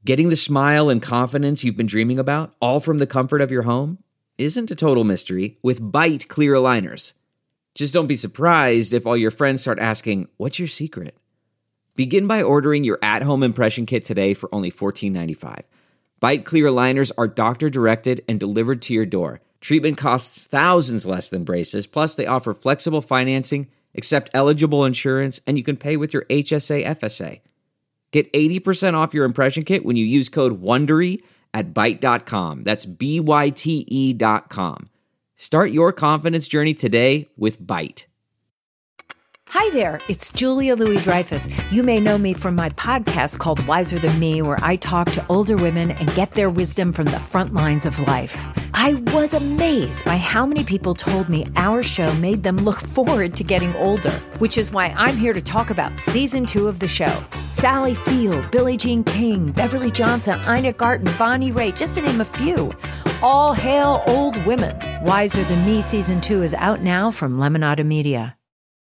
Getting the smile and confidence you've been dreaming about, all from the comfort of your home, isn't a total mystery with Byte clear aligners. Just don't be surprised if all your friends start asking, "What's your secret?" Begin by ordering your at-home impression kit today for only $14.95. Byte clear aligners are doctor-directed and delivered to your door. Treatment costs thousands less than braces, plus they offer flexible financing, accept eligible insurance, and you can pay with your HSA FSA. Get 80% off your impression kit when you use code WONDERY at Byte.com. That's BYTE.com. Start your confidence journey today with Byte. Hi there, it's Julia Louis-Dreyfus. You may know me from my podcast called Wiser Than Me, where I talk to older women and get their wisdom from the front lines of life. I was amazed by how many people told me our show made them look forward to getting older, which is why I'm here to talk about season 2 of the show. Sally Field, Billie Jean King, Beverly Johnson, Ina Garten, Bonnie Raitt, just to name a few. All hail old women. Wiser Than Me season 2 is out now from Lemonada Media.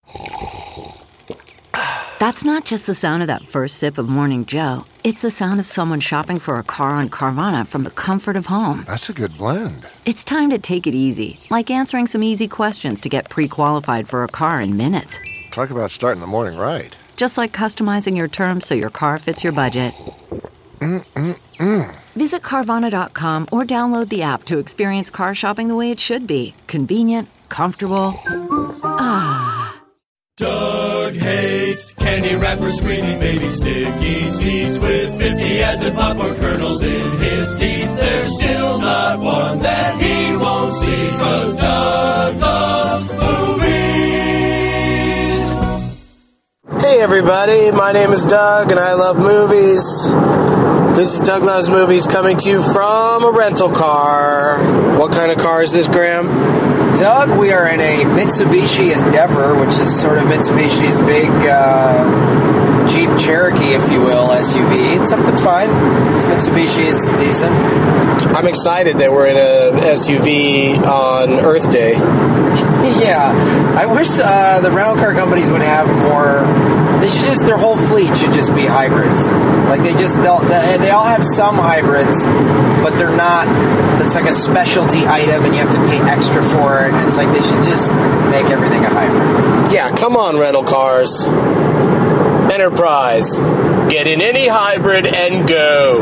That's not just the sound of that first sip of Morning Joe. It's the sound of someone shopping for a car on Carvana from the comfort of home. That's a good blend. It's time to take it easy, like answering some easy questions to get pre-qualified for a car in minutes. Talk about starting the morning right. Just like customizing your terms so your car fits your budget. Visit Carvana.com or download the app to experience car shopping the way it should be. Convenient, comfortable. Doug hates candy wrappers, screaming baby sticky seeds with 50 as in popcorn kernels in his teeth. There's still not one that he won't see, 'cause Doug loves movies. Hey everybody, my name is Doug and I love movies. This is Doug Loves Movies coming to you from a rental car. What kind of car is this, Graham? Doug, we are in a Mitsubishi Endeavor, which is sort of Mitsubishi's big Jeep Cherokee, if you will, SUV. It's fine. Mitsubishi is decent. I'm excited that we're in a SUV on Earth Day. Yeah, I wish the rental car companies would have more. They should just, their whole fleet should just be hybrids. Like they all have some hybrids, but they're not. It's like a specialty item, and you have to pay extra for it. And it's like they should just make everything a hybrid. Yeah, come on, rental cars. Enterprise, get in any hybrid and go.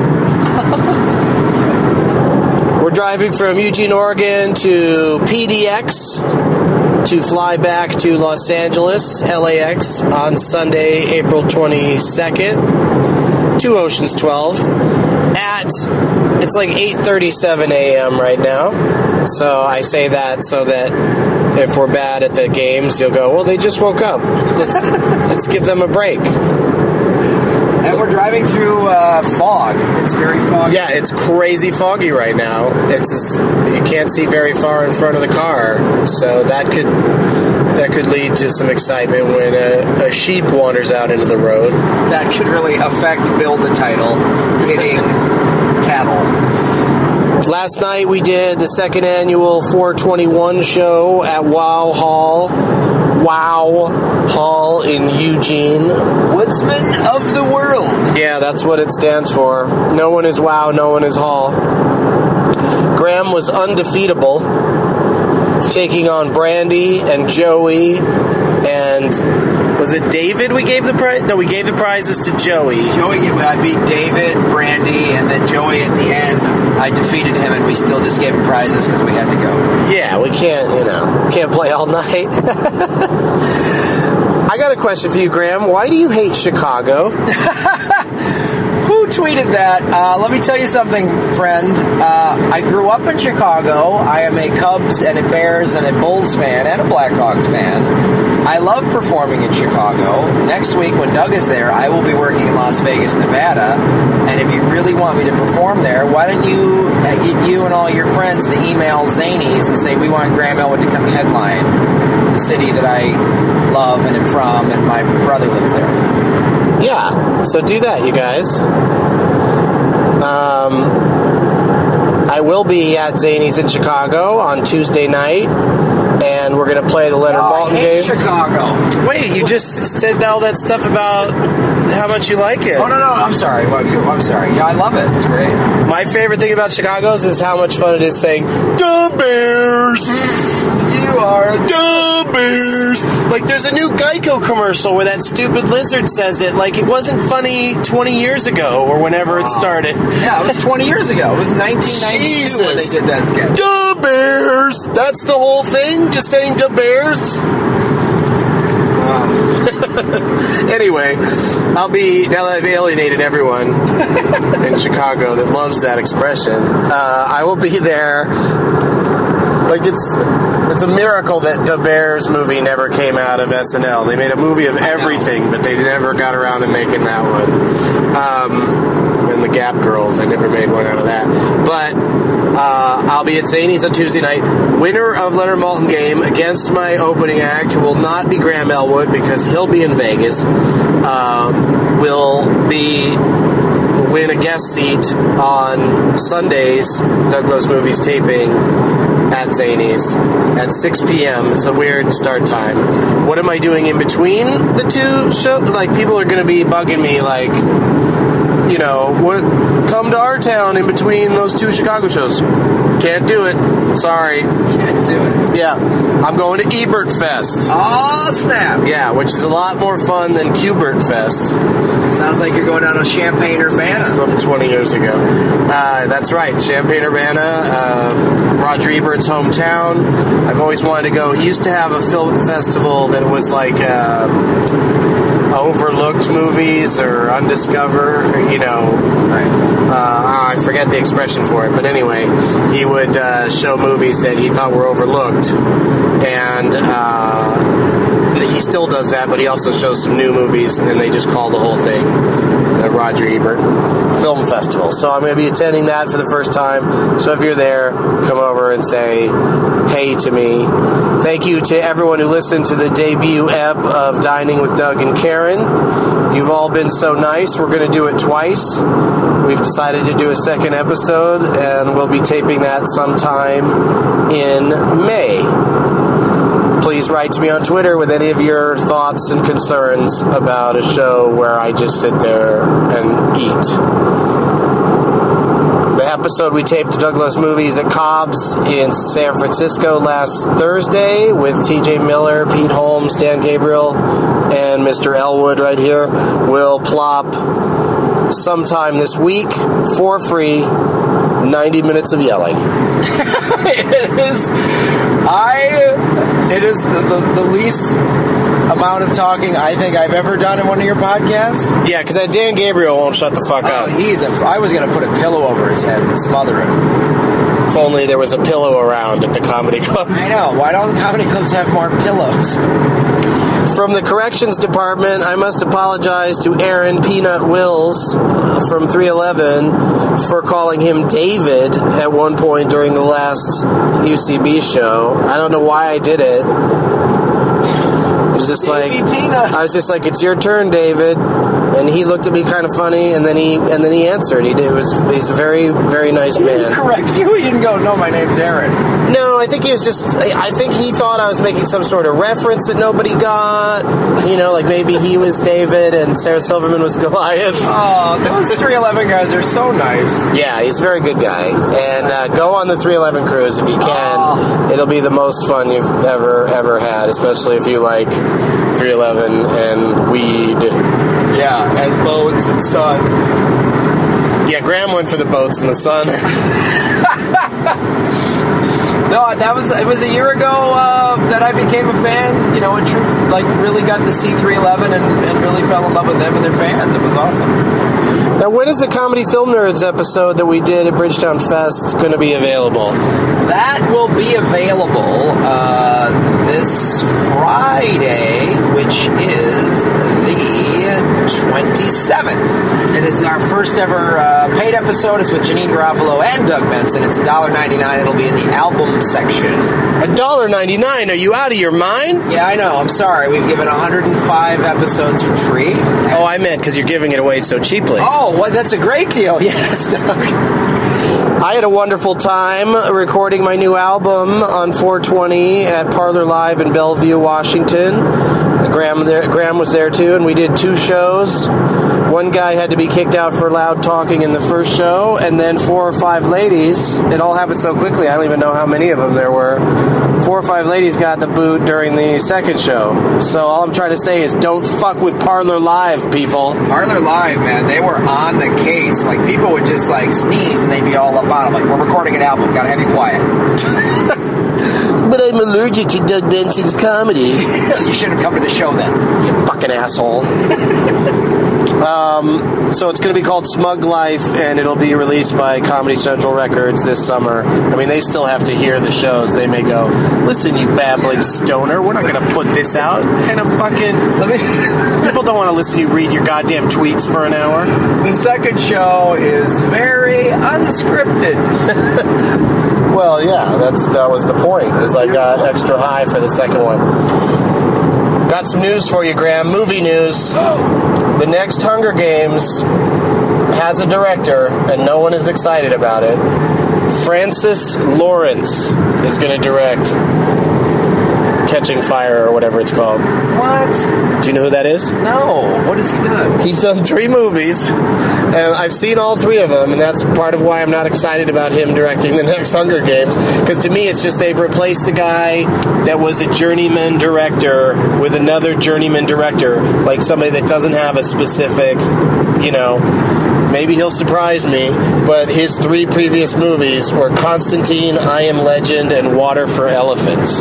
We're driving from Eugene, Oregon to PDX to fly back to Los Angeles, LAX, on Sunday, April 22nd, to Oceans 12, it's like 8:37 a.m. right now. So I say that so that if we're bad at the games, you'll go, well, they just woke up. Let's give them a break. And we're driving through fog. It's very foggy. Yeah, it's crazy foggy right now. You can't see very far in front of the car, so that could lead to some excitement when a sheep wanders out into the road. That could really affect Bill the Title hitting cattle. Last night we did the second annual 421 show at Wow Hall in Eugene. Woodsman of the world. Yeah, that's what it stands for. No one is Wow, no one is Hall. Graham was undefeatable, taking on Brandy and Joey, and was it David we gave the prize? No, we gave the prizes to Joey. I beat David, Brandy, and then Joey at the end. I defeated him, and we still just gave him prizes because we had to go. Yeah, we can't play all night. I got a question for you, Graham. Why do you hate Chicago? Who tweeted that? Let me tell you something, friend. I grew up in Chicago. I am a Cubs and a Bears and a Bulls fan and a Blackhawks fan. I love performing in Chicago. Next week, when Doug is there, I will be working in Las Vegas, Nevada. And if you really want me to perform there, why don't you and all your friends to email Zanies and say, we want Graham Elwood to come headline the city that I love and am from, and my brother lives there. Yeah, so do that, you guys. I will be at Zanies in Chicago on Tuesday night. and we're going to play the Leonard Maltin I hate game. Chicago. Wait, you just said all that stuff about how much you like it. Oh, no, I'm sorry. I'm sorry. Yeah, I love it. It's great. My favorite thing about Chicago's is how much fun it is saying, "Da Bears." You are Da Bears. Like, there's a new Geico commercial where that stupid lizard says it. Like, it wasn't funny 20 years ago or whenever it started. Yeah, it was 20 years ago. It was 1992 when they did that sketch. Da Bears. That's the whole thing? Just saying Da Bears? Anyway, now that I've alienated everyone in Chicago that loves that expression, I will be there. Like, it's a miracle that Da Bears movie never came out of SNL. They made a movie of everything, but they never got around to making that one. And the Gap Girls, they never made one out of that. But I'll be at Zany's on Tuesday night. Winner of Leonard Maltin game against my opening act, who will not be Graham Elwood because he'll be in Vegas, will win a guest seat on Sunday's Doug Loves Movies taping at Zany's at 6 p.m. It's a weird start time. What am I doing in between the two shows? Like, people are going to be bugging me, like, you know, come to our town in between those two Chicago shows. Can't do it. Sorry. Can't do it. Yeah. I'm going to Ebert Fest. Oh, snap. Yeah, which is a lot more fun than Qbert Fest. Sounds like you're going down to Champaign-Urbana. From 20 years ago. That's right. Champaign-Urbana, Roger Ebert's hometown. I've always wanted to go. He used to have a film festival that was like overlooked movies or undiscovered, you know. Right. I forget the expression for it, but anyway, he would show movies that he thought were overlooked, and he still does that, but he also shows some new movies, and they just call the whole thing the Roger Ebert Film Festival. So I'm going to be attending that for the first time, so if you're there, come over and say hey to me. Thank you to everyone who listened to the debut ep of Dining with Doug and Karen. You've all been so nice. We're going to do it twice. We've decided to do a second episode, and we'll be taping that sometime in May. Please write to me on Twitter with any of your thoughts and concerns about a show where I just sit there and eat. The episode we taped of Doug Loves Movies at Cobb's in San Francisco last Thursday with TJ Miller, Pete Holmes, Dan Gabriel, and Mr. Elwood right here will plop sometime this week for free. 90 minutes of yelling. It is the least amount of talking I think I've ever done in one of your podcasts. Yeah, because that Dan Gabriel won't shut the fuck up. I was going to put a pillow over his head and smother him. If only there was a pillow around at the comedy club. I know. Why don't the comedy clubs have more pillows? From the corrections department, I must apologize to Aaron Peanut Wills from 311 for calling him David at one point during the last UCB show. I don't know why I did it. I was just like, it's your turn, David. And he looked at me kind of funny, and then he answered. He's a very, very nice man. Correct you. He didn't go, no, my name's Aaron. No, I think he thought I was making some sort of reference that nobody got. You know, like maybe he was David and Sarah Silverman was Goliath. Oh, those 311 guys are so nice. Yeah, he's a very good guy. And go on the 311 cruise if you can. Oh. It'll be the most fun you've ever had, especially if you like 311 and weed. Yeah, and boats and sun. Yeah, Graham went for the boats and the sun. No, it was a year ago that I became a fan. You know, in truth, like really got to see 311 and really fell in love with them and their fans. It was awesome. Now, when is the Comedy Film Nerds episode that we did at Bridgetown Fest going to be available? That will be available this Friday, which is the 27th. It is our first ever paid episode. It's with Janine Garofalo and Doug Benson. It's $1.99. It'll be in the album section. $1.99? Are you out of your mind? Yeah, I know. I'm sorry. We've given 105 episodes for free. Oh, I meant because you're giving it away so cheaply. Oh, well, that's a great deal. Yes, Doug. I had a wonderful time recording my new album on 420 at Parlor Live in Bellevue, Washington. Graham was there too, and we did 2 shows. One guy had to be kicked out for loud talking in the first show, and then 4 or 5 ladies. It all happened so quickly, I don't even know how many of them there were. 4 or 5 ladies got the boot during the second show. So all I'm trying to say is don't fuck with Parlor Live, people. Parlor Live, man, they were on the case. Like, people would just, like, sneeze and they'd be all up on them. Like, we're recording an album, gotta have you quiet. But I'm allergic to Doug Benson's comedy. You should have come to the show then. You fucking asshole. So it's going to be called Smug Life, and it'll be released by Comedy Central Records this summer. I mean, they still have to hear the shows. They may go, listen, you babbling stoner, we're not going to put this out. Kind of fucking... People don't want to listen to you read your goddamn tweets for an hour. The second show is very unscripted. Well, yeah, that was the point, is I got extra high for the second one. Got some news for you, Graham. Movie news. The next Hunger Games has a director, and no one is excited about it. Francis Lawrence is going to direct Catching Fire, or whatever it's called. What? Do you know who that is? No. What has he done? He's done 3 movies, and I've seen all 3 of them, and that's part of why I'm not excited about him directing the next Hunger Games, because to me it's just they've replaced the guy that was a journeyman director with another journeyman director, like somebody that doesn't have a specific, maybe he'll surprise me, but his 3 previous movies were Constantine, I Am Legend, and Water for Elephants.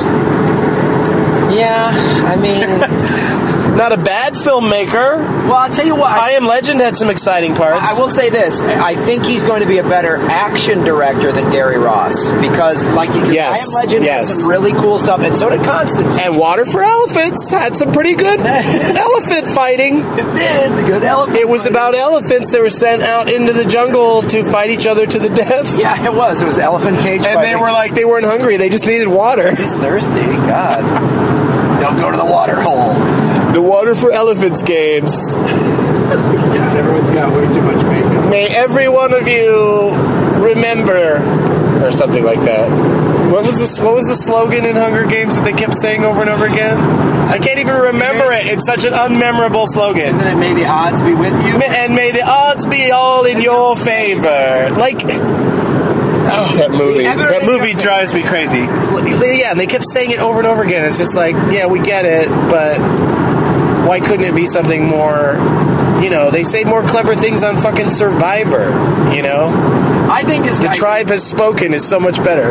Yeah, I mean... Not a bad filmmaker. Well, I'll tell you what. I Am Legend had some exciting parts. I will say this. I think he's going to be a better action director than Gary Ross. Because, I Am Legend had some really cool stuff, and so did Constantine. And Water for Elephants had some pretty good elephant fighting. It did. The good elephant It was about elephants that were sent out into the jungle to fight each other to the death. Yeah, it was. It was elephant cage fighting. And they weren't hungry. They just needed water. He's thirsty. God. Don't go to the water hole. The Water for Elephants games. Yeah, everyone's got way too much makeup. May every one of you remember, or something like that. What was the slogan in Hunger Games that they kept saying over and over again? I can't even remember it. It's such an unmemorable slogan. Isn't it, may the odds be with you? And may the odds be all in your favor. That movie drives me crazy. Yeah, and they kept saying it over and over again. It's just like, yeah, we get it, but why couldn't it be something more, they say more clever things on fucking Survivor, I think this guy... The Tribe Has Spoken is so much better.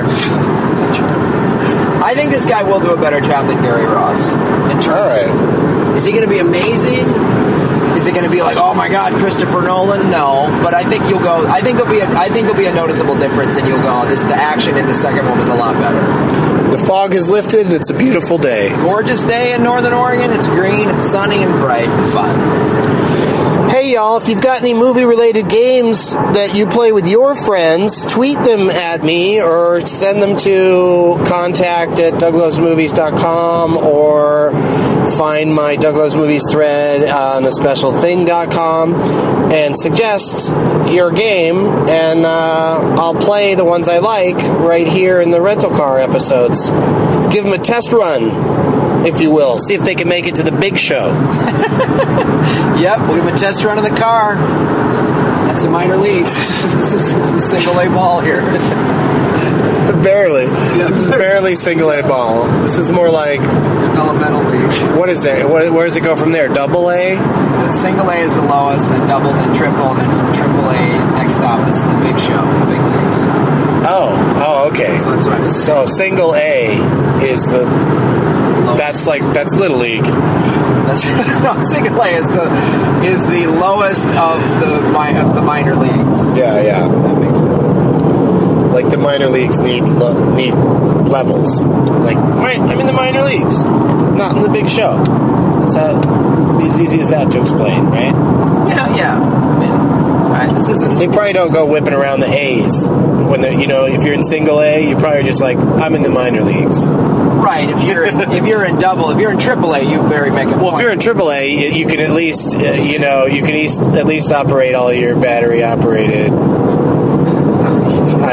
I think this guy will do a better job than Gary Ross. In terms of, is he going to be amazing? Is it going to be like, oh my God, Christopher Nolan? No, but I think you'll go. I think there'll be a noticeable difference, and you'll go. The action in the second one was a lot better. The fog has lifted, and it's a beautiful day. Gorgeous day in Northern Oregon. It's green, it's sunny, and bright and fun. Hey y'all, if you've got any movie-related games that you play with your friends, tweet them at me or send them to contact@douglovesmovies.com or find my Doug Loves Movies thread on aspecialthing.com and suggest your game, and I'll play the ones I like right here in the rental car episodes. Give them a test run, if you will. See if they can make it to the big show. Yep, we'll give them a test run of the car. That's the minor leagues. This is single A ball here. Barely. Yeah, this is barely single A ball. This is more like developmental league. What is it? Where does it go from there? Double A? The single A is the lowest, then double, then triple, and then from triple A, next stop is the big show, the big leagues. Oh, okay. So that's what I'm saying. So single A is the lowest. That's Little League. Single A is the lowest of the minor leagues. Yeah. That makes sense. Like the minor leagues need levels. Like I'm in the minor leagues, not in the big show. It's as easy as that to explain, right? Yeah. I mean, this isn't. They probably don't go whipping around the A's when they're, if you're in single A, you're probably just like, I'm in the minor leagues. Right. If you're in triple A, you very make a point. Well, if you're in triple A, you can at least at least operate all your battery operated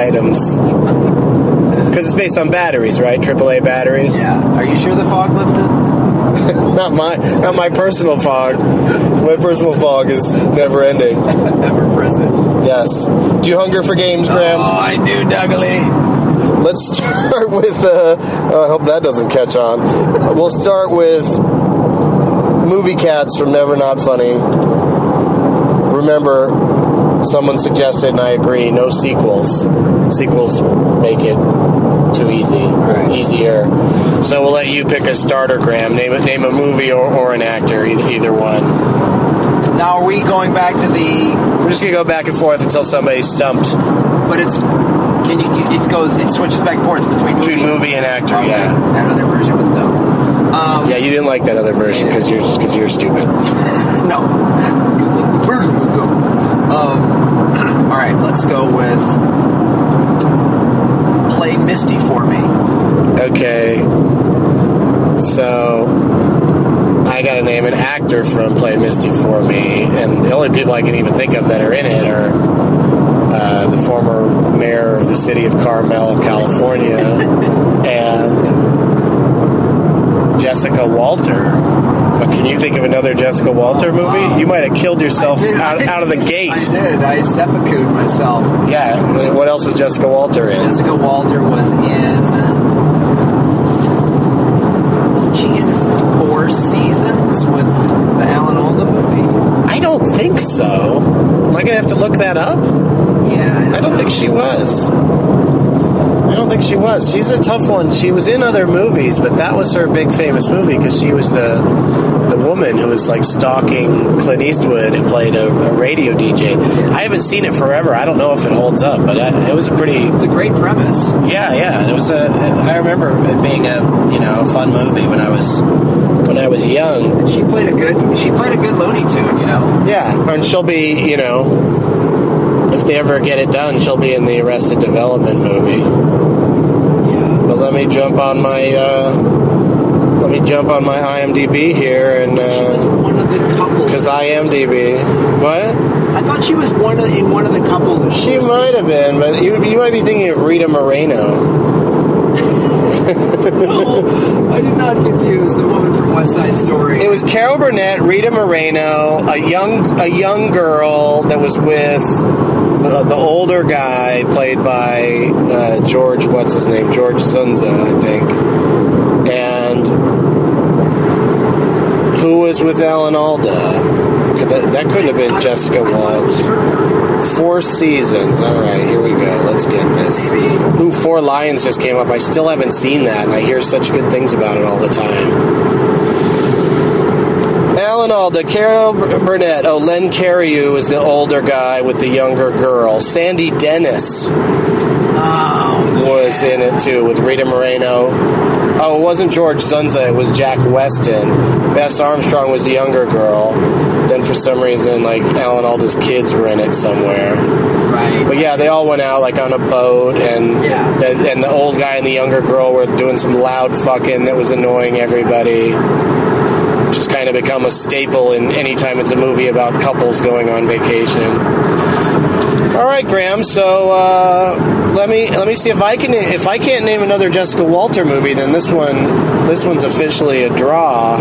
items. Because it's based on batteries, right? AAA batteries. Yeah. Are you sure the fog lifted? Not my personal fog. My personal fog is never ending. Ever present. Yes. Do you hunger for games, Graham? Oh, I do, Dougally. Let's start with. I hope that doesn't catch on. We'll start with Movie Cats from Never Not Funny. Remember, someone suggested, and I agree, no sequels. Sequels make it too easy, or easier. So we'll let you pick a starter, Graham. Name a movie or an actor, either one. Now, are we going back to the... We're just going to go back and forth until somebody's stumped. But it switches back and forth between movie and actor, okay. yeah. That other version was dumb. Yeah, you didn't like that other version because you're stupid. No. The version was dumb. All right, let's go with Play Misty for Me. Okay. So I gotta name an actor from Play Misty for Me, and the only people I can even think of that are in it are the former mayor of the city of Carmel, California, and Jessica Walter. But can you think of another Jessica Walter movie? Wow. You might have killed yourself out of the gate. I did. I seppuku'd myself. Yeah. What else was Jessica Walter in? Jessica Walter was in... Wasn't she in 4 Seasons with the Alan Alda movie? I don't think so. Am I going to have to look that up? Yeah. I don't think she was. I don't think she was. She's a tough one. She was in other movies, but that was her big famous movie because she was the woman who was like stalking Clint Eastwood and played a radio DJ. I haven't seen it forever. I don't know if it holds up, but it was It's a great premise. Yeah. It was I remember it being a fun movie when I was young. And she played a good Looney Tune, Yeah, and she'll be, if they ever get it done, she'll be in the Arrested Development movie. Yeah. But let me jump on my IMDb here and she was one of the couples. Because IMDb, what? I thought she was in one of the couples. She might have been, but you might be thinking of Rita Moreno. No, I did not confuse the woman from West Side Story. It was Carol Burnett, Rita Moreno, a young girl that was with the older guy played by George, what's his name? George Zunza, I think. And who was with Alan Alda? That couldn't have been Jessica Waltz. 4 Seasons. All right, here we go. Let's get this. Ooh, 4 Lions just came up. I still haven't seen that, and I hear such good things about it all the time. Alan Alda, Carol Burnett. Oh, Len Cariou is the older guy with the younger girl. Sandy Dennis was in it, too, with Rita Moreno. Oh, it wasn't George Zunza. It was Jack Weston. Bess Armstrong was the younger girl. Then for some reason, like, Alan Alda's kids were in it somewhere. Right. But yeah, they all went out, like, on a boat, and the old guy and the younger girl were doing some loud fucking that was annoying everybody. Which has kind of become a staple in any time it's a movie about couples going on vacation. All right, Graham, so let me see if I can't name another Jessica Walter movie, then this one's officially a draw.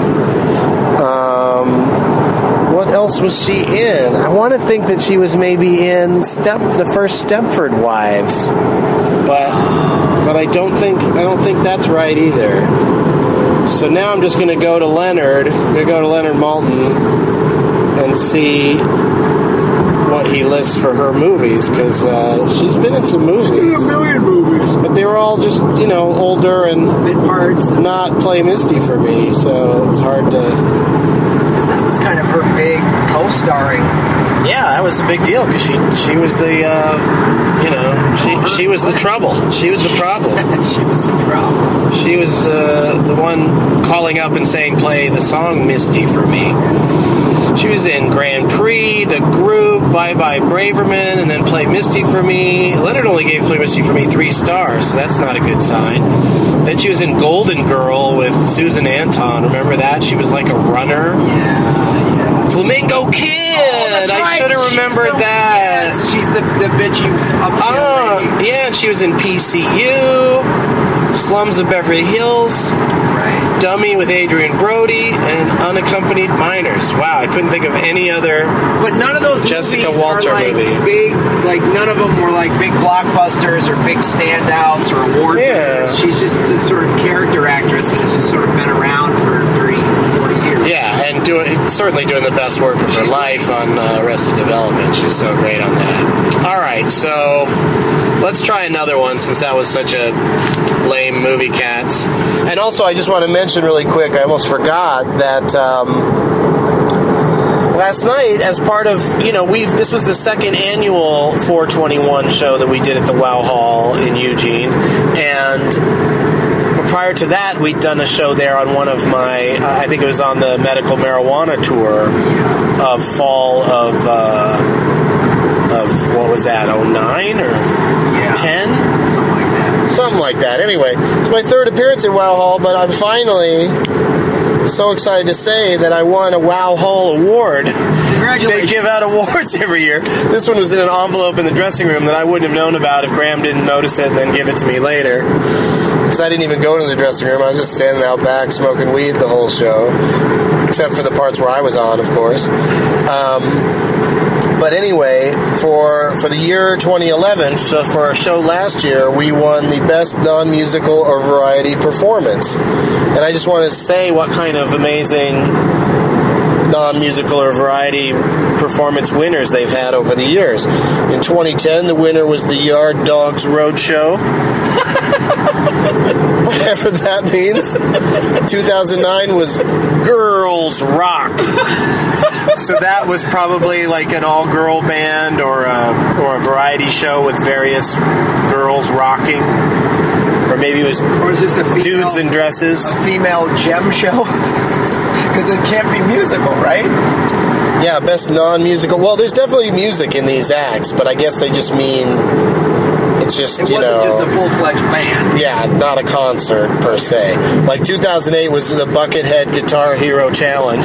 What else was she in? I want to think that she was maybe in the first Stepford Wives, but I don't think that's right either. So now I'm just going to go to Leonard. I'm going to go to Leonard Maltin and see what he lists for her movies, because she's been in some movies. She's in a million movies. But they were all just, older and mid parts. Not Play Misty for me, so it's hard to... Because that was kind of her big co-starring. Yeah, that was a big deal, because she was the, she was the trouble. She was the problem. She was the problem. She was the one calling up and saying, play the song Misty for me. She was in Grand Prix, The Group, Bye Bye Braverman, and then Play Misty for Me. Leonard only gave Play Misty for Me 3 stars, so that's not a good sign. Then she was in Golden Girl with Susan Anton. Remember that? She was like a runner. Yeah. Flamingo Kid! Oh, that's right. I should have remembered that. Yes, she's the bitchy upscale lady. Yeah, and she was in PCU, Slums of Beverly Hills, Right. Dummy with Adrian Brody, and Unaccompanied Minors. Wow, I couldn't think of any other. But none of those Jessica movies Walter are like movie. big, like none of them were like big blockbusters or big standouts or award winners. She's just this sort of character actress that has just sort of been around for 30, 40 years. Yeah, and certainly doing the best work of her life on Arrested Development. She's so great on that. All right, so let's try another one since that was such a lame movie, Cats. And also, I just want to mention really quick, I almost forgot that last night, as part of, this was the second annual 421 show that we did at the Wow Hall in Eugene, and prior to that, we'd done a show there on one of my, I think it was on the medical marijuana tour of fall of what was that, 09 or 10? Something like that. Anyway, it's my third appearance at Wow Hall, but I'm finally so excited to say that I won a Wow Hall award. Congratulations. They give out awards every year. This one was in an envelope in the dressing room that I wouldn't have known about if Graham didn't notice it and then give it to me later. Because I didn't even go to the dressing room. I was just standing out back smoking weed the whole show. Except for the parts where I was on, of course. But anyway, for the year 2011, so for our show last year, we won the Best Non-Musical or Variety Performance. And I just want to say what kind of amazing non-musical or variety performance winners they've had over the years. In 2010, the winner was the Yard Dogs Roadshow. Whatever that means. 2009 was Girls Rock. So that was probably like an all-girl band or a variety show with various girls rocking. Or maybe it was or is this a female, dudes in dresses. A female gem show? Because it can't be musical, right? Yeah, best non-musical. Well, there's definitely music in these acts, but I guess they just mean it's just, it wasn't just a full-fledged band. Yeah, not a concert per se. Like 2008 was the Buckethead Guitar Hero Challenge.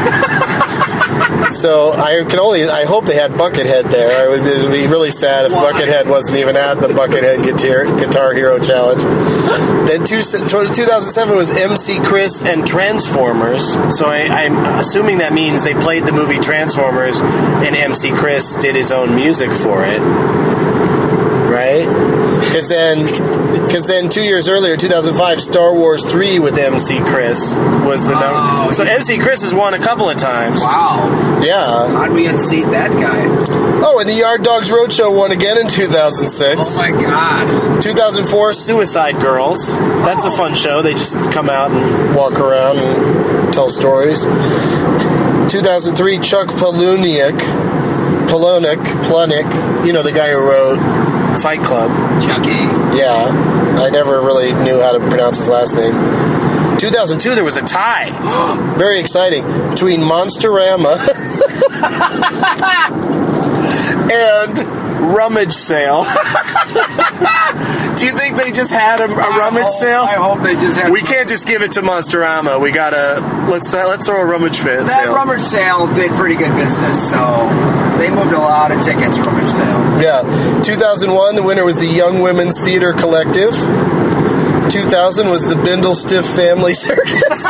So I hope they had Buckethead there. It would be really sad if Buckethead wasn't even at the Buckethead Guitar Hero Challenge. Then 2007 was MC Chris and Transformers. So I'm assuming that means they played the movie Transformers and MC Chris did his own music for it. Right? Because then 2 years earlier, 2005, Star Wars 3 with MC Chris was the number. So MC Chris has won a couple of times. Wow. Yeah. How'd we unseat that guy? Oh, and the Yard Dogs Roadshow won again in 2006. Oh my God. 2004, Suicide Girls. That's a fun show. They just come out and walk around and tell stories. 2003, Chuck Palahniuk, the guy who wrote Fight Club. Chucky. Yeah. I never really knew how to pronounce his last name. 2002, there was a tie. Very exciting. Between Monsterama and Rummage Sale. Do you think they just had a rummage sale? I hope they just had. We can't just give it to Monsterama. We gotta let's throw a rummage sale. That rummage sale did pretty good business, so they moved a lot of tickets. Rummage sale. Yeah. 2001, the winner was the Young Women's Theater Collective. 2000 was the Bindlestiff Family Circus.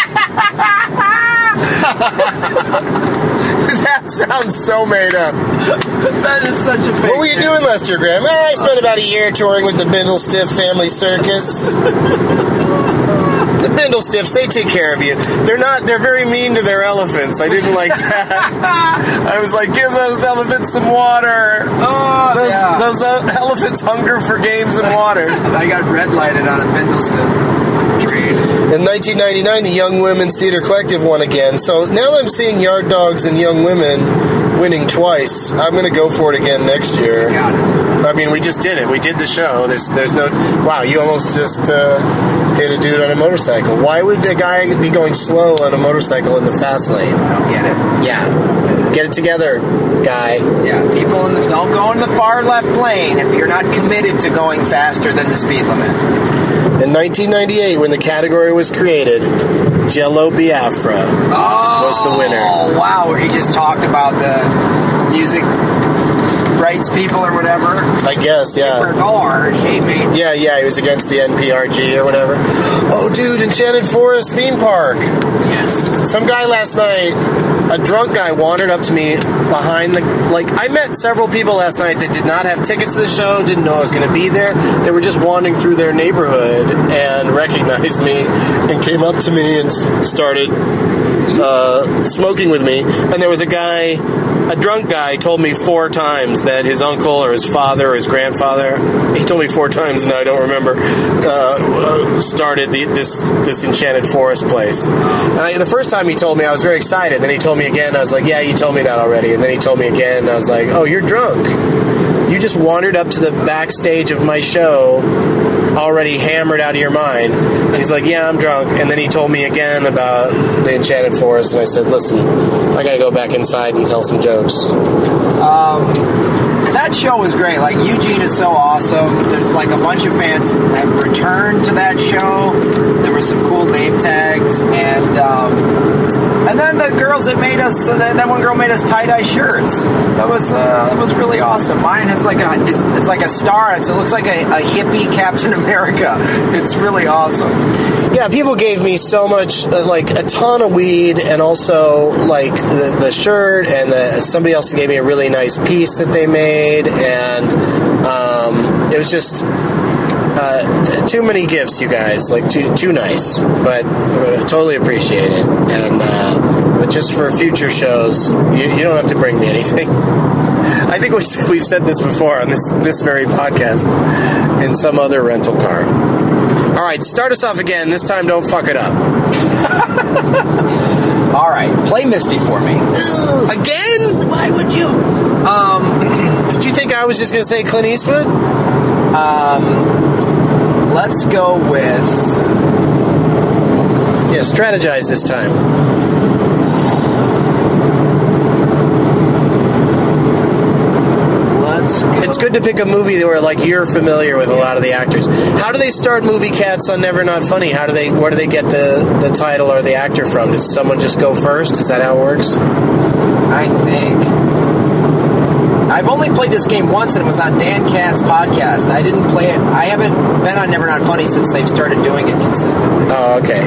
That sounds so made up. That is such a fake. What were you doing last year, Graham? I spent about a year touring with the Bindlestiff Family Circus. The Bindlestiffs, they take care of you. They're very mean to their elephants. I didn't like that. I was like, give those elephants some water. Those elephants hunger for games and water. I got red lighted on a Bindlestiff trade. In 1999, the Young Women's Theater Collective won again. So now that I'm seeing Yard Dogs and Young Women winning twice, I'm going to go for it again next year. Got it. I mean, we just did it. We did the show. There's no... Wow, you almost just hit a dude on a motorcycle. Why would a guy be going slow on a motorcycle in the fast lane? I don't get it. Yeah. Get it together, guy. Yeah, people don't go in the far left lane if you're not committed to going faster than the speed limit. In 1998, when the category was created, Jello Biafra was the winner. Oh, wow, where he just talked about the music rights people or whatever. I guess, yeah. Yeah, he was against the NPRG or whatever. Oh, dude, Enchanted Forest theme park. Yes. Some guy last night, a drunk guy, wandered up to me behind the... Like, I met several people last night that did not have tickets to the show, didn't know I was going to be there. They were just wandering through their neighborhood and recognized me and came up to me and started smoking with me. And there was a guy... A drunk guy told me 4 times that his uncle or his father or his grandfather, he told me 4 times and I don't remember, started this Enchanted Forest place. And the first time he told me, I was very excited. Then he told me again, I was like, yeah, you told me that already. And then he told me again, and I was like, oh, you're drunk. You just wandered up to the backstage of my show already hammered out of your mind. And he's like, yeah, I'm drunk. And then he told me again about the Enchanted Forest, and I said, listen, I gotta go back inside and tell some jokes. That show was great. Like, Eugene is so awesome. There's like a bunch of fans that returned to that show. There were some cool name tags, and then the girls that made us, that one girl made us tie-dye shirts. That was really awesome. Mine has like it's like a star. It looks like a hippie Captain America. It's really awesome. Yeah, people gave me so much, like a ton of weed, and also like the shirt, and somebody else gave me a really nice piece that they made, and it was just too many gifts, you guys. Like too nice, but totally appreciate it. And but just for future shows, you don't have to bring me anything. I think we've said this before on this very podcast in some other rental car. All right, start us off again. This time, don't fuck it up. All right, play Misty for me. Again? Why would you? Did you think I was just going to say Clint Eastwood? Let's go with... Yeah, strategize this time. It's good to pick a movie where like you're familiar with a lot of the actors. How do they start movie cats on Never Not Funny? Where do they get the title or the actor from? Does someone just go first? Is that how it works? I think. I've only played this game once, and it was on Dan Katz's podcast. I didn't play it. I haven't been on Never Not Funny since they've started doing it consistently. Oh, okay.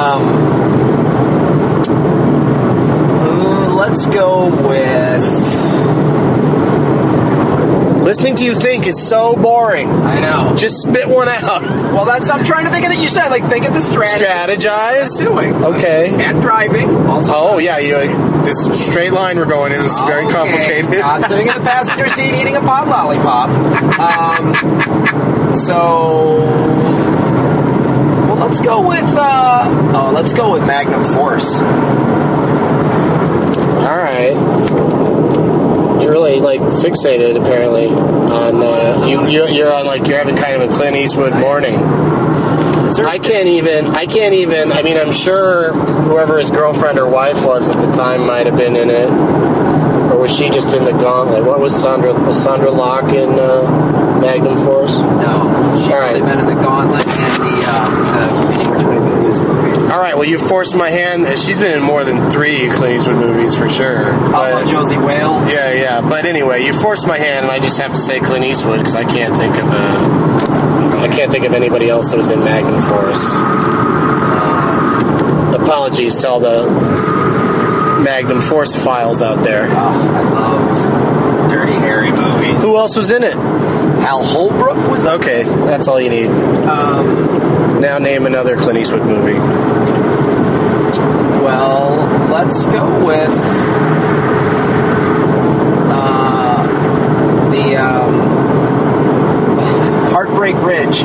Let's go with... Listening to you think is so boring. I know. Just spit one out. Well, I'm trying to think of that. You said, like, think of the strategy. Strategize? Doing. Okay. And driving. Also. Oh, yeah. This straight line we're going in is very complicated. Not sitting in the passenger seat eating a pot lollipop. Well, let's go with Magnum Force. All right. You're really like fixated apparently on you're on like you're having kind of a Clint Eastwood morning. I can't even. I mean, I'm sure whoever his girlfriend or wife was at the time might have been in it, or was she just in the Gauntlet? What was Sandra? Was Sandra Locke in Magnum Force? No, she's only been in the Gauntlet and the Clint Eastwood movies. All right, well, you forced my hand. She's been in more than 3 Clint Eastwood movies for sure. Josie Wales. Yeah. But anyway, you forced my hand, and I just have to say Clint Eastwood because I can't think of anybody else that was in Magnum Force. Apologies to all the Magnum Force files out there. Oh, I love Dirty Harry movies. Who else was in it? Hal Holbrook was in it. Okay, that's all you need. Now name another Clint Eastwood movie. Well, let's go with the Heartbreak Ridge.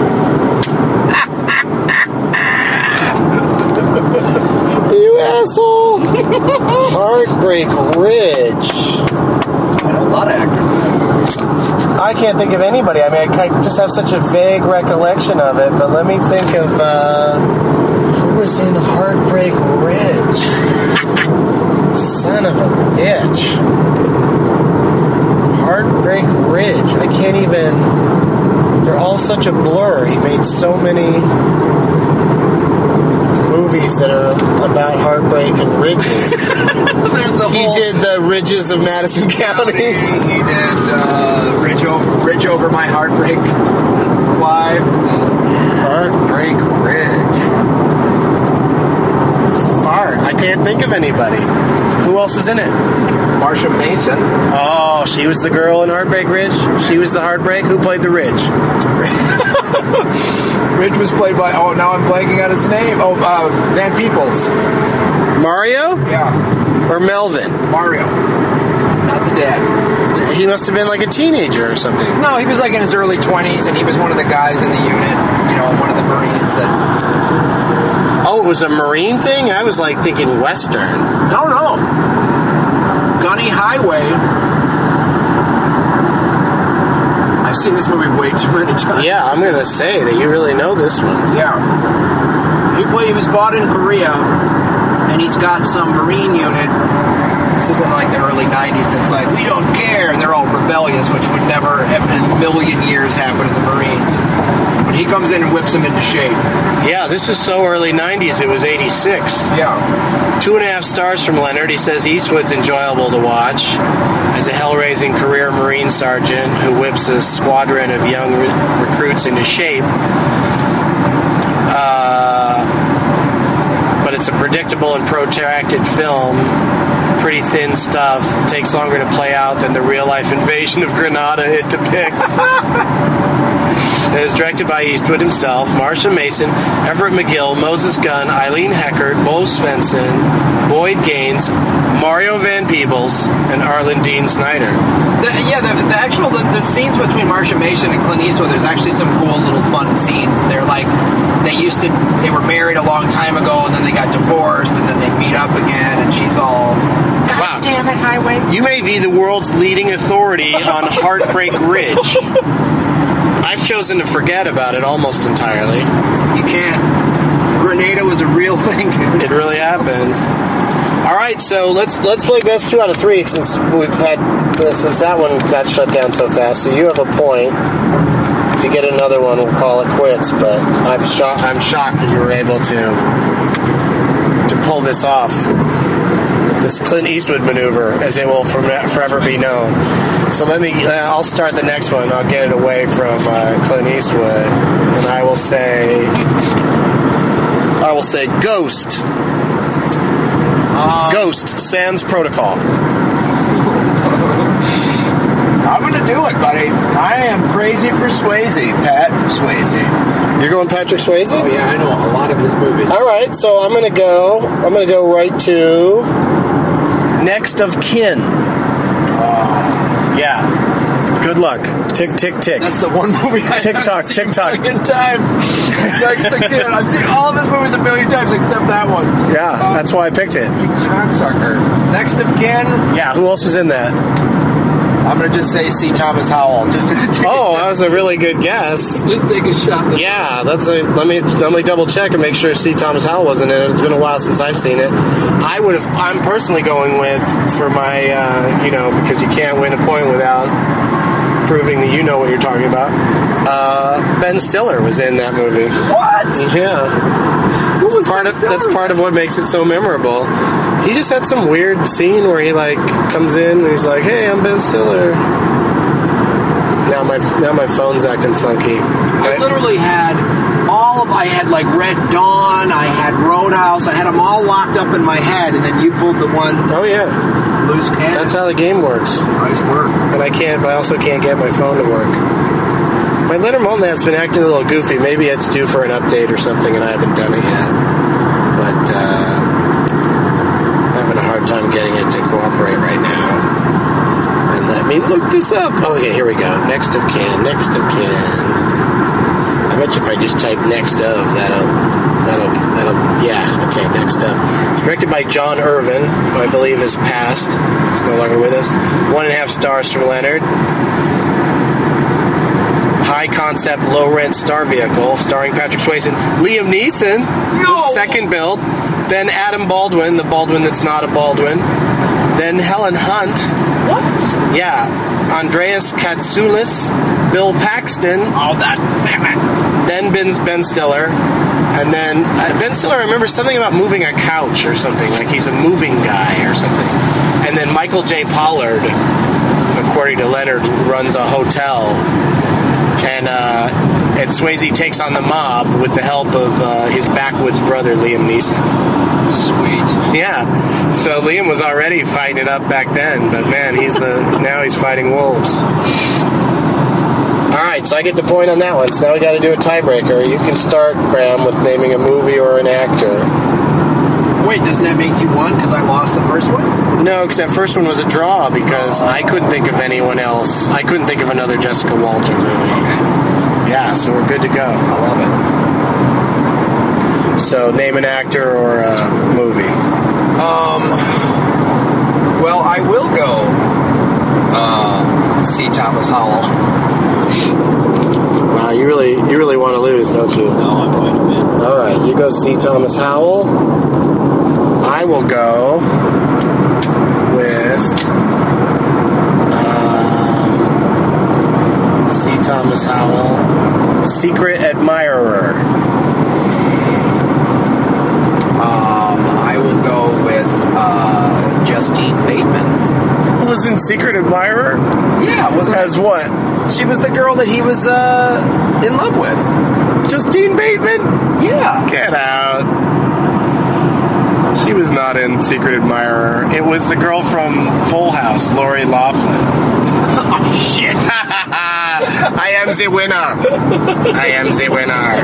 You asshole! Heartbreak Ridge. I know a lot of actors. I can't think of anybody. I mean, I just have such a vague recollection of it, but let me think of who was in Heartbreak Ridge. Son of a bitch. Heartbreak Ridge. I can't even... They're all such a blur. He made so many movies that are about heartbreak and ridges. There's the He did the Ridges of Madison County. He did Ridge Over My Heartbreak. Clive. Heartbreak Ridge. Fart. I can't think of anybody. Who else was in it? Marsha Mason. Oh, she was the girl in Heartbreak Ridge? She was the Heartbreak? Who played the Ridge? Ridge was played by, now I'm blanking on his name. Van Peebles. Mario? Yeah. Or Melvin? Mario. Not the dad. He must have been like a teenager or something. No, he was like in his early 20s, and he was one of the guys in the unit. One of the Marines that... Oh, it was a Marine thing? I was like thinking Western. No. Gunny Highway. I've seen this movie way too many times. Yeah, I'm going to say that you really know this one. Yeah. He was fought in Korea, and he's got some Marine unit. This is in like the early 90s that's like, we don't care, and they're all rebellious, which would never have in a million years happen to the Marines. But he comes in and whips them into shape. Yeah, this is so early 90s, it was 86. Yeah. 2.5 stars from Leonard. He says Eastwood's enjoyable to watch as a hell-raising career Marine sergeant who whips a squadron of young recruits into shape. But it's a predictable and protracted film. Pretty thin stuff. Takes longer to play out than the real-life invasion of Grenada it depicts. It is directed by Eastwood himself, Marsha Mason, Everett McGill, Moses Gunn, Eileen Heckert, Bo Svensson, Boyd Gaines, Mario Van Peebles, and Arlen Dean Snyder. The scenes between Marsha Mason and Clint Eastwood, there's actually some cool little fun scenes. They're like, they were married a long time ago, and then they got divorced, and then they meet up again, and she's all, God damn it, Highway. You may be the world's leading authority on Heartbreak Ridge. I've chosen to forget about it almost entirely. You can't. Grenada was a real thing, dude. It really happened. All right, so let's play best 2 out of 3 since that one got shut down so fast. So you have a point. If you get another one, we'll call it quits. But I'm shocked that you were able to pull this off. This Clint Eastwood maneuver, as it will forever be known. So I'll start the next one. I'll get it away from Clint Eastwood, and I will say Ghost. Ghost, Sans Protocol. I'm going to do it, buddy. I am crazy for Swayze, Pat Swayze. You're going Patrick Swayze? Oh yeah, I know a lot of his movies. All right, so I'm going to go right to Next of Kin. Yeah. Good luck. Tick, tick, tick. That's the one movie I've seen a million times. Next of Kin. I've seen all of his movies a million times except that one. Yeah, that's why I picked it. You cocksucker. Next of Kin. Yeah, who else was in that? I'm going to just say C. Thomas Howell. That was a really good guess. Just take a shot. Yeah, let me double check and make sure C. Thomas Howell wasn't in it. It's been a while since I've seen it. I'm personally going with, for my, because you can't win a point without proving that you know what you're talking about. Ben Stiller was in that movie. What? Yeah. That's part of what makes it so memorable. He just had some weird scene where he comes in and he's like, "Hey, I'm Ben Stiller." Now my phone's acting funky. I literally had I had Red Dawn, I had Roadhouse, I had them all locked up in my head, and then you pulled the one. Oh yeah. Loose cannon. That's how the game works. Nice work. And I also can't get my phone to work. My Leonard Maltin app's been acting a little goofy. Maybe it's due for an update or something, and I haven't done it yet. But I'm having a hard time getting it to cooperate right now. And let me look this up. Oh, okay, here we go. Next of Kin. I bet you if I just type next of, that'll yeah, okay, next up. It's directed by John Irvin, who I believe is passed. He's no longer with us. 1.5 stars from Leonard. High concept, low rent star vehicle starring Patrick Swayze and Liam Neeson. No! Second build. Then Adam Baldwin, the Baldwin that's not a Baldwin. Then Helen Hunt. What? Yeah. Andreas Katsoulis, Bill Paxton. Oh, that damn it. Then Ben Stiller. And then Ben Stiller, I remember something about moving a couch or something. Like he's a moving guy or something. And then Michael J. Pollard, according to Leonard, runs a hotel. And Swayze takes on the mob with the help of his backwoods brother, Liam Neeson. Sweet. Yeah. So Liam was already fighting it up back then, but man, now he's fighting wolves. All right, so I get the point on that one. So now we got to do a tiebreaker. You can start, Graham, with naming a movie or an actor. Wait, doesn't that make you one because I lost the first one? No, because that first one was a draw because I couldn't think of anyone else. I couldn't think of another Jessica Walter movie. Okay. Yeah, so we're good to go. I love it. So name an actor or a movie. Well, I will go C. Thomas Howell. Wow, you really want to lose, don't you? No, I'm going to win. All right, you go C. Thomas Howell. I will go with C. Thomas Howell, Secret Admirer. I will go with Justine Bateman. Was in Secret Admirer? Yeah, wasn't As what? She was the girl that he was in love with. Justine Bateman? Yeah. Get out. She was not in Secret Admirer. It was the girl from Full House, Lori Loughlin. Oh, shit. I am the winner. I am the winner.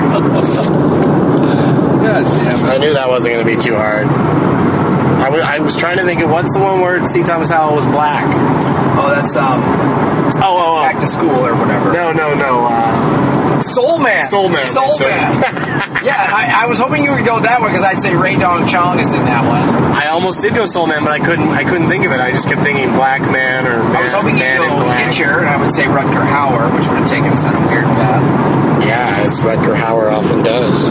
God damn it. I knew that wasn't going to be too hard. I was trying to think of what's the one where C. Thomas Howell was black. Oh, that's Back to School or whatever. No. Soul Man. Soul Man. Yeah, I was hoping you would go that way because I'd say Ray Dong Chong is in that one. I almost did go Soul Man, but I couldn't think of it. I just kept thinking Black Man or Man. I was hoping you'd go Hitcher, and I would say Rutger Hauer, which would have taken us on a weird path. Yeah, as Rutger Hauer often does.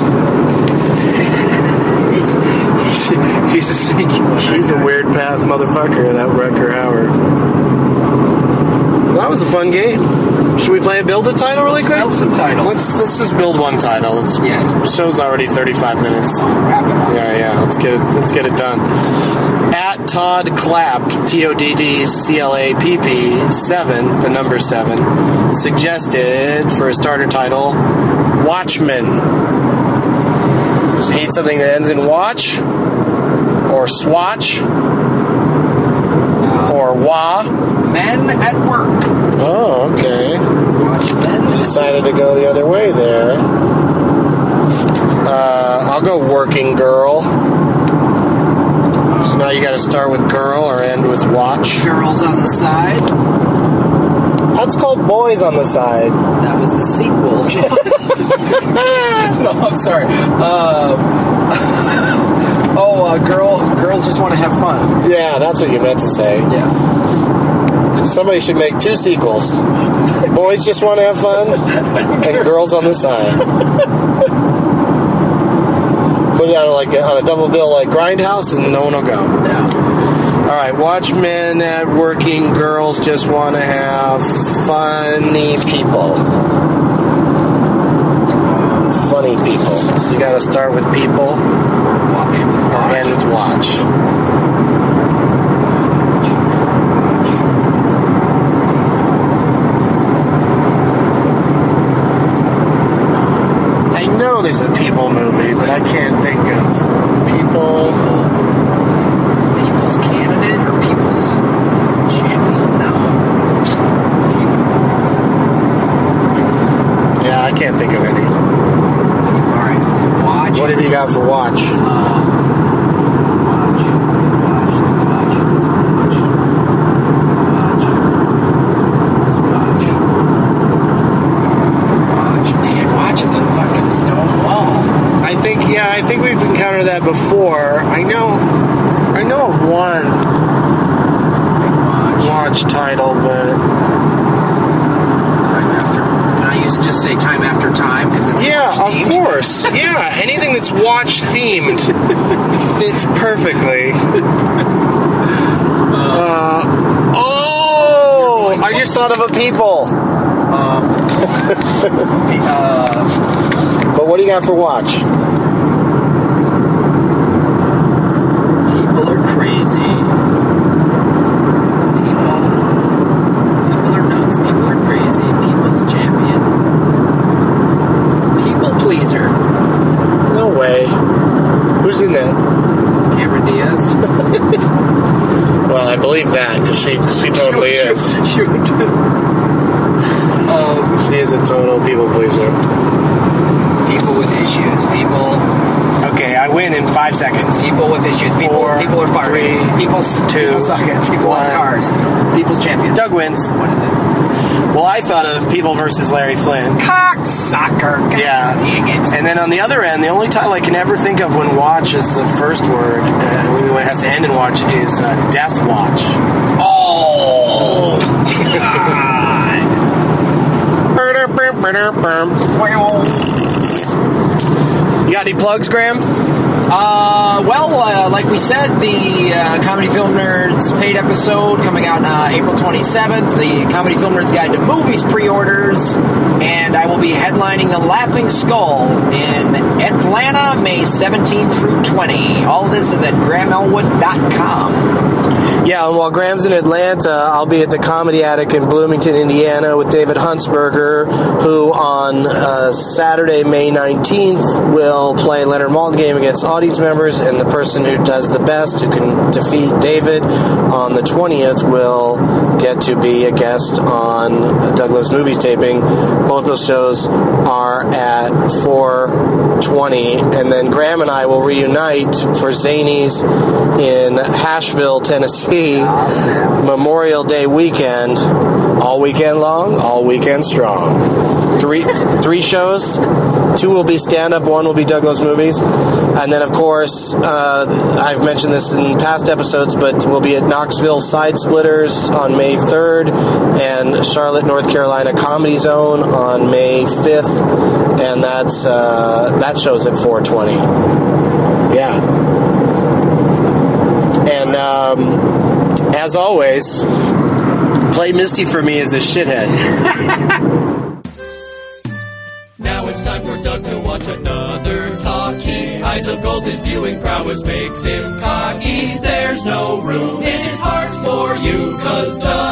He's a sneaky one. He's a weird path motherfucker, that Rutger Hauer. Well, that was a fun game. Should we play a build a title really quick? Build some titles. Let's just build one title. The show's already 35 minutes. Wrap it up. Yeah. Let's get it done. At Todd Clapp, TODDCLAPP 7, the number 7, suggested for a starter title, Watchmen. So you need something that ends in watch, or swatch, or wah. Men at Work. Oh, okay. Watchmen. Decided to go the other way there. I'll go Working Girl. So now you got to start with girl or end with watch. Girls on the Side. That's called Boys on the Side. That was the sequel. No, I'm sorry. Girls Just Want to Have Fun. Yeah, that's what you meant to say. Yeah. Somebody should make 2 sequels. Boys Just Want to Have Fun and Girls on the Side. Put it on a double bill like Grindhouse and no one will go. Yeah. All right, Watchmen at Working Girls Just Want to Have Funny People. Funny people. So you got to start with people or end with watch. I know there's a people movie, but I can't think of people. People's Candidate or People's Champion? No. Yeah, I can't think of any. Alright, so watch. What have you got for watch? Watch is a fucking stone wall. I think we've encountered that before. I know of one watch title, but Time After. Can I just say Time After Time? Because it's yeah, watch themed? of course. Yeah, anything that's watch themed fits perfectly. Are you you son of a people. But what do you got for watch? People are crazy. People are nuts. People are crazy. People's champion. People pleaser. No way. Who's in that? Cameron Diaz. Well, I believe that, because she totally is. She is a total people pleaser. People with issues. People. Okay, I win in 5 seconds. People with issues. People are firing. People suck at. People on cars. People's champion. Doug wins. What is it? Well, I thought of People versus Larry Flynn. Cocksucker. God dang it. And then on the other end, the only title I can ever think of when watch is the first word, when it has to end in watch, is Death Watch. Oh, God. You got any plugs, Graham? Like we said, the Comedy Film Nerds paid episode coming out April 27th. The Comedy Film Nerds Guide to Movies pre-orders. And I will be headlining the Laughing Skull in Atlanta, May 17 through 20. All of this is at GrahamElwood.com. Yeah, and while Graham's in Atlanta, I'll be at the Comedy Attic in Bloomington, Indiana with David Huntsberger, who on Saturday, May 19th, will play Leonard Maltin game against audience members, and the person who does the best, who can defeat David, on the 20th will get to be a guest on Doug Loves Movies taping. Both those shows are at 4:20, and then Graham and I will reunite for Zanies in Asheville, Tennessee, Memorial Day weekend, all weekend long, all weekend strong. Three shows. 2 will be stand-up, 1 will be Doug Loves Movies. And then, of course, I've mentioned this in past episodes, but we'll be at Knoxville Side Splitters on May 3rd and Charlotte, North Carolina Comedy Zone on May 5th. And that show's at 4:20. Yeah. And as always, play Misty for me as a shithead. Now it's time for Doug to watch another talkie. Eyes of gold, his viewing prowess makes him cocky. There's no room in his heart for you, 'cause Doug